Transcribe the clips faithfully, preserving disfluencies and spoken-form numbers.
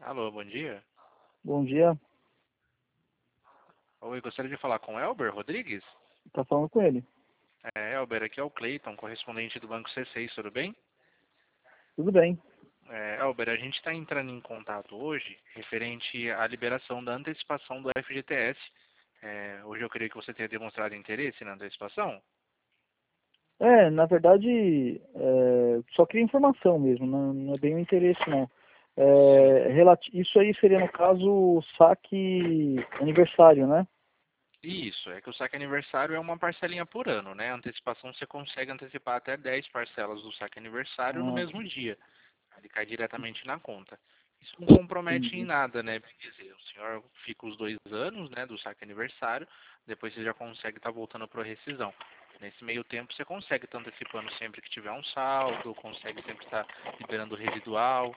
Alô, bom dia. Bom dia, Oi, gostaria de falar com Elber Rodrigues? tá falando com ele. É, Elber, aqui é o Cleiton, correspondente do Banco C seis, tudo bem? Tudo bem. É, Elber, a gente está entrando em contato hoje referente à liberação da antecipação do F G T S. É, hoje eu creio que você tenha demonstrado interesse na antecipação. É, na verdade, é, só queria informação mesmo, não, não é bem o interesse não. Sim. É, relati- isso aí seria, no caso, o saque aniversário, né? Isso, é que o saque aniversário é uma parcelinha por ano, né? A antecipação você consegue antecipar até dez parcelas do saque aniversário no Ah, mesmo dia. Ele cai diretamente na conta. Isso não compromete em entendi. nada, né? Quer dizer, o senhor fica os dois anos, né, do saque aniversário, depois você já consegue estar voltando para a rescisão. Nesse meio tempo você consegue estar antecipando sempre que tiver um saldo, consegue sempre estar liberando o residual.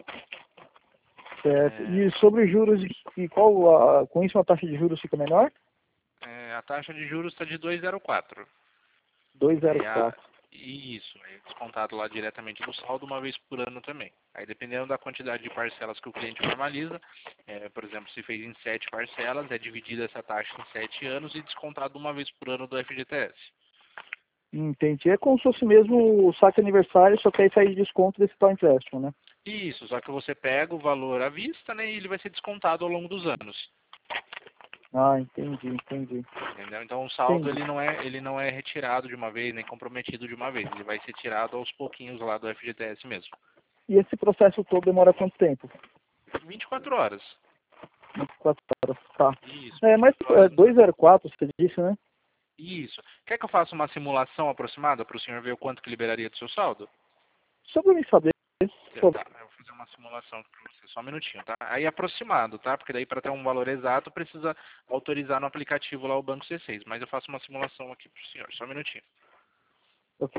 Certo. É, E sobre juros, e qual a, com isso a taxa de juros fica menor? é, a taxa de juros está de dois vírgula zero quatro. Aí a, dois vírgula zero quatro. isso, é descontado lá diretamente do saldo uma vez por ano também. Aí dependendo da quantidade de parcelas que o cliente formaliza, é, por exemplo, se fez em sete parcelas, é dividida essa taxa em sete anos e descontado uma vez por ano do F G T S. Entendi. É como se fosse mesmo o saque aniversário, só que aí sai de desconto desse tal empréstimo, né? Isso, só que você pega o valor à vista, né, e ele vai ser descontado ao longo dos anos. Ah, entendi, entendi. Entendeu? Então o saldo Entendi. ele não é ele não é retirado de uma vez, nem comprometido de uma vez. Ele vai ser tirado aos pouquinhos lá do F G T S mesmo. E esse processo todo demora quanto tempo? vinte e quatro horas. vinte e quatro horas, tá. Isso, É, mas vinte e quatro é, horas. duzentos e quatro, você disse, né? Isso. Quer que eu faça uma simulação aproximada para o senhor ver o quanto que liberaria do seu saldo? Só para mim saber, por favor. Tá, eu vou fazer uma simulação aqui para você, só um minutinho, tá? Aí aproximado, tá? Porque daí para ter um valor exato precisa autorizar no aplicativo lá o Banco C seis, mas eu faço uma simulação aqui para o senhor, só um minutinho. Ok.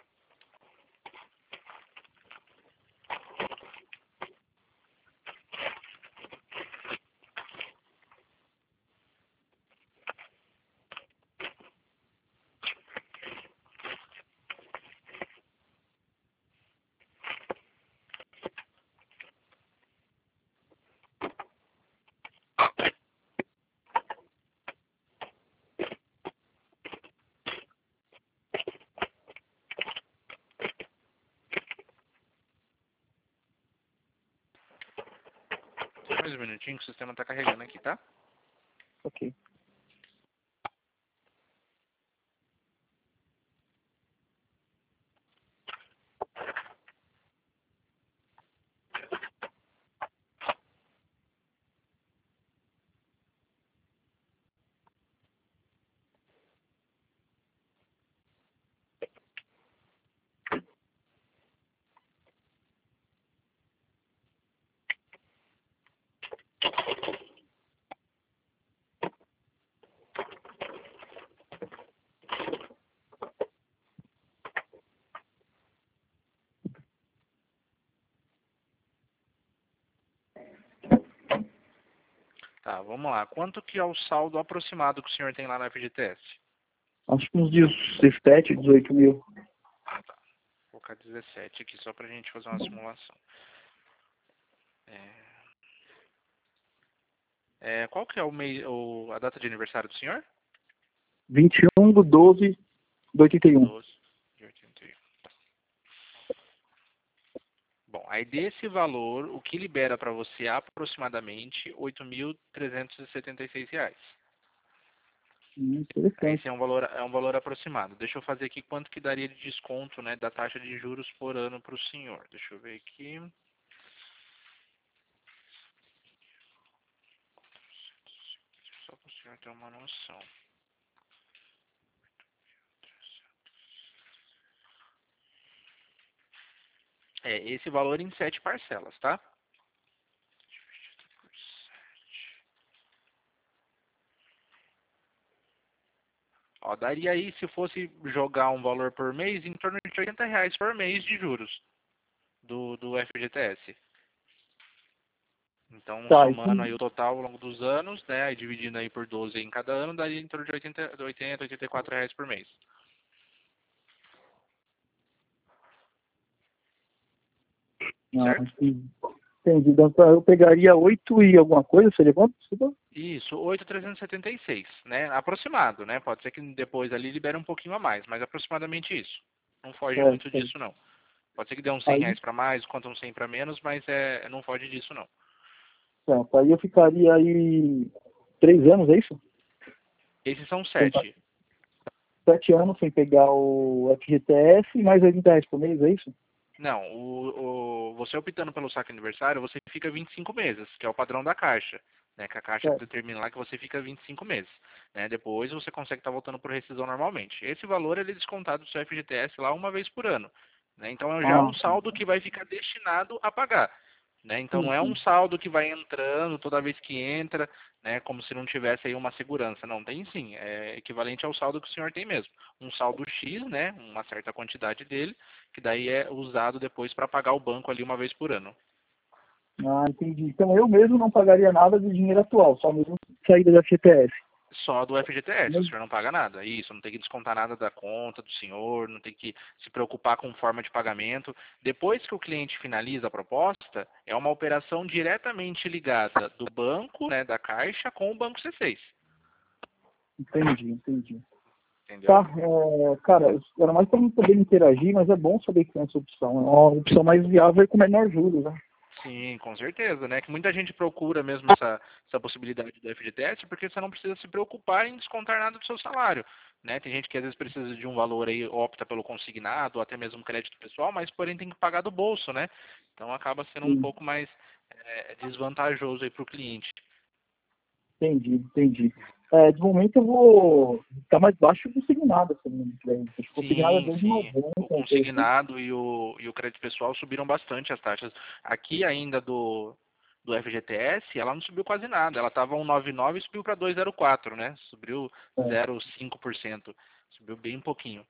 Só mais um minutinho que o sistema está carregando aqui, tá? Ok. Tá, vamos lá. Quanto que é o saldo aproximado que o senhor tem lá na F G T S? Acho que uns dezessete, dezoito mil. Tá, vou colocar dezessete aqui só pra gente fazer uma simulação. É, é, qual que é o mês, o, a data de aniversário do senhor? vinte e um de doze de oitenta e um. doze de oitenta e um. Bom, aí desse valor, o que libera para você é aproximadamente oito mil trezentos e setenta e seis reais. Hum, interessante. Esse é um valor, é um valor aproximado. Deixa eu fazer aqui quanto que daria de desconto, né, da taxa de juros por ano para o senhor. Deixa eu ver aqui. Só para o senhor ter uma noção. É, esse valor em sete parcelas, tá? Ó, daria aí, se fosse jogar um valor por mês, em torno de oitenta reais por mês de juros do, do F G T S. Então, Tá, somando aí então, o total ao longo dos anos, né, aí dividindo aí por doze em cada ano, daria em torno de oitenta, oitenta, oitenta e quatro reais por mês. ah, Certo? entendi. Entendi. Então eu pegaria oito e alguma coisa, seria quanto? Desculpa. Isso, oito mil trezentos e setenta e seis, né? Aproximado, né? Pode ser que depois ali libere um pouquinho a mais, mas aproximadamente isso. Não foge Certo, muito certo. disso, não. Pode ser que dê uns cem Aí, reais para mais, quanto uns cem para menos, mas é, não foge disso, não. certo. Aí eu ficaria aí três anos, é isso? Esses são Sem pa- sete. Sete anos sem pegar o F G T S e mais oitenta reais por mês, é isso? Não, o, o, você optando pelo saque aniversário, você fica vinte e cinco meses, que é o padrão da Caixa. Né, que a Caixa Certo. determina lá que você fica vinte e cinco meses. Né, depois você consegue estar voltando por rescisão normalmente. Esse valor ele é descontado do seu F G T S lá uma vez por ano. Né, então já é Ah, um saldo que vai ficar destinado a pagar. Né, então sim, não é um sim. saldo que vai entrando toda vez que entra, né, como se não tivesse aí uma segurança. Não, tem sim. É equivalente ao saldo que o senhor tem mesmo. Um saldo X, né, uma certa quantidade dele, que daí é usado depois para pagar o banco ali uma vez por ano. Ah, entendi. Então eu mesmo não pagaria nada de dinheiro atual, só mesmo saída da F G T S. Só do F G T S, o Mas, senhor não paga nada. Isso, não tem que descontar nada da conta do senhor, não tem que se preocupar com forma de pagamento. Depois que o cliente finaliza a proposta, é uma operação diretamente ligada do banco, né, da Caixa, com o Banco C seis. entendi, entendi. Entendeu? Tá, é, cara, era mais para não poder interagir, mas é bom saber que tem essa opção. É uma opção mais viável e com menor juros, né? Sim, com certeza, né? Que muita gente procura mesmo essa, essa possibilidade do F G T S porque você não precisa se preocupar em descontar nada do seu salário, né? Tem gente que às vezes precisa de um valor aí, opta pelo consignado ou até mesmo crédito pessoal, mas porém tem que pagar do bolso, né? Então acaba sendo um Sim, pouco mais é, desvantajoso aí para o cliente. entendi, entendi. É, de momento eu vou estar mais baixo que o consignado, assim, né? Acho que o consignado é Sim, dois de sim. noventa, O uma coisa assim. consignado e o, e o crédito pessoal subiram bastante as taxas. Aqui ainda do, do F G T S, ela não subiu quase nada. Ela estava um noventa e nove e subiu para dois vírgula zero quatro, né? Subiu É, zero vírgula cinco por cento. Subiu bem pouquinho.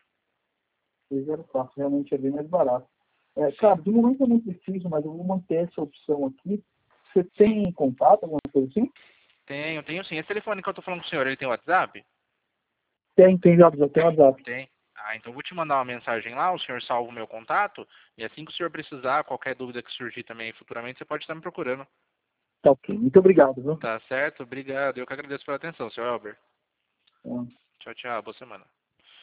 dois vírgula zero quatro, realmente é bem mais barato. É, Sim, cara, de momento eu não preciso, mas eu vou manter essa opção aqui. Você sim. tem contato, alguma coisa assim? Tenho, tenho sim. Esse telefone que eu tô falando com o senhor, ele tem WhatsApp? Tem, tem já, já tem WhatsApp. Tem. Ah, então eu vou te mandar uma mensagem lá, o senhor salva o meu contato, e assim que o senhor precisar, qualquer dúvida que surgir também futuramente, você pode estar me procurando. Tá ok. Muito obrigado, viu? Tá certo? Obrigado. Eu que agradeço pela atenção, senhor Elber. É. Tchau, tchau. Boa semana.